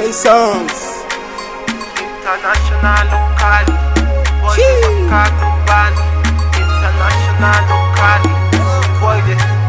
K songs. International, local, boy, local, global. International, local, boy,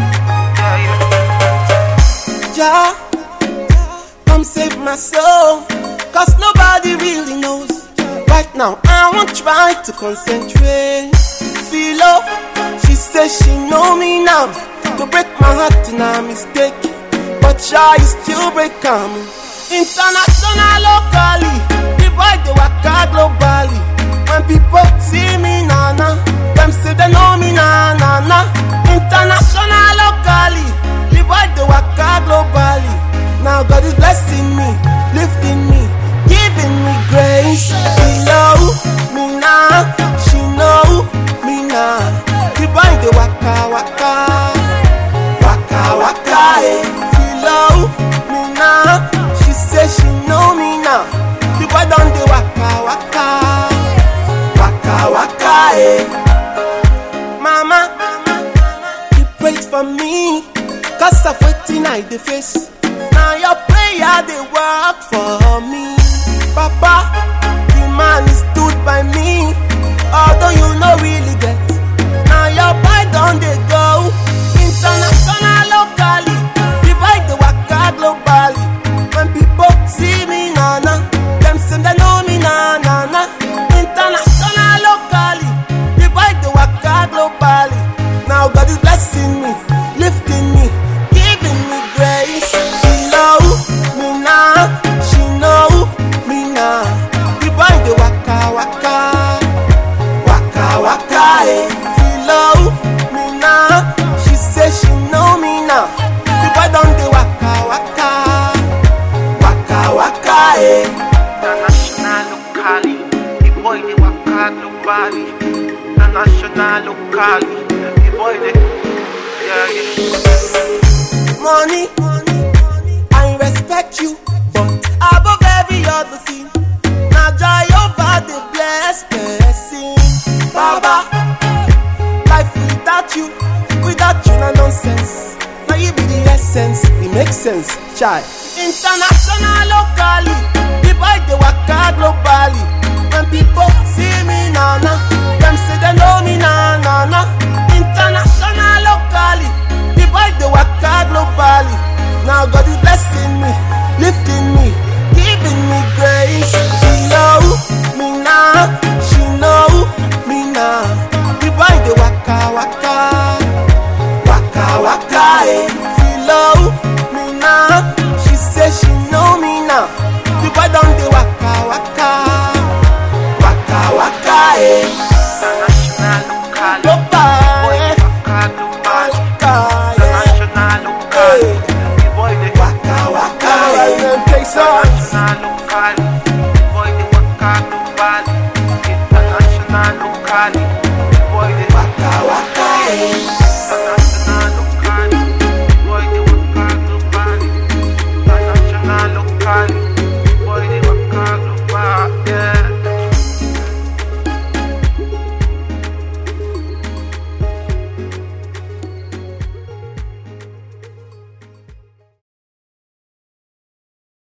Jah, come save my soul, cause nobody really knows. Right now, I won't try to concentrate. Feel up, she says she know me now. To break my heart in a mistake, but Jah, you still break me. International, locally, the boy they waka globally. When people see me, na-na, them say they know me, na-na-na. International, locally, the boy they waka globally. Now God is blessing me, lifting me, giving me grace. She know me now, she know me now. The boy they waka waka, waka waka, eh. She know me now, she say she know me now. The boy done the waka waka, waka waka, eh. Mama, you prayed for me, cause of waiting I the face. Now your prayer they work for me. Papa, the man is stood by me, although you no really get. Now your boy done they go international, locally. The boy they waka globally. When people see me, na-na, them say they know me, na-na-na. International, locally. The boy they waka globally. Now God is blessing me, lifting me, giving me grace. She know me now, she know me now. The boy they waka waka, waka waka, eh. She know me now, she say she know me now. The boy done the waka waka, waka waka, eh. international, locally, the boy they waka globally. International, locally, the boy they, Money, I respect you, but above every other thing, now Jehovah the bless person. Baba, life without you na nonsense. Now you be the essence, it makes sense, child. International, locally, the boy they waka globally. When people see me, na-na, them say they know me, na-na-na. International, locally, the boy they waka globally. Now God is blessing me, lifting me, giving me grace. She know me now, she know me now. The boy they waka waka, waka waka, eh. She know me now, she say she know me now. The boy done the waka waka, waka waka, eh. international, locally, Global, boy eh. they waka globally. Waka, yeah. International, locally, the boy they Waka waka, yeah. K songs. international, locally, the boy they waka globally. International, locally.